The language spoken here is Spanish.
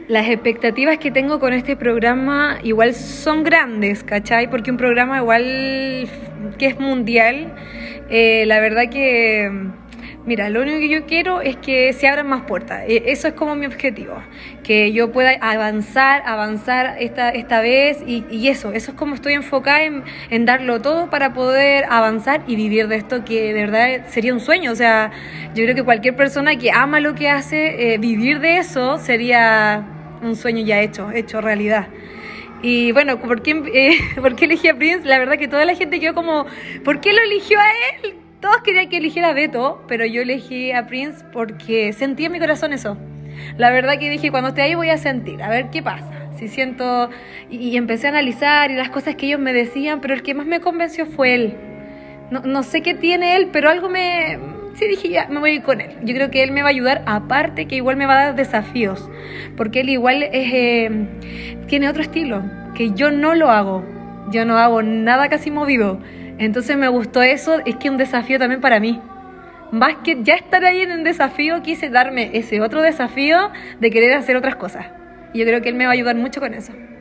Las expectativas que tengo con este programa igual son grandes, ¿cachai? Porque un programa igual que es mundial, la verdad que, mira, lo único que yo quiero es que se abran más puertas. Eso es como mi objetivo, que yo pueda avanzar esta vez y eso es como estoy enfocada en darlo todo para poder avanzar y vivir de esto, que de verdad sería un sueño. O sea, yo creo que cualquier persona que ama lo que hace, vivir de eso sería un sueño ya hecho realidad. Y bueno, ¿por qué elegí a Prince? La verdad que toda la gente quedó como, ¿por qué lo eligió a él? Todos querían que eligiera a Beto, pero yo elegí a Prince porque sentí en mi corazón eso. La verdad que dije, cuando esté ahí voy a sentir, a ver qué pasa. Si siento... Y empecé a analizar y las cosas que ellos me decían, pero el que más me convenció fue él. No sé qué tiene él, pero algo me... Sí, dije, ya, me voy a ir con él. Yo creo que él me va a ayudar, aparte que igual me va a dar desafíos, porque él igual tiene otro estilo, que yo no lo hago. Yo no hago nada casi movido. Entonces me gustó eso, es que un desafío también para mí. Más que ya estar ahí en un desafío, quise darme ese otro desafío de querer hacer otras cosas. Y yo creo que él me va a ayudar mucho con eso.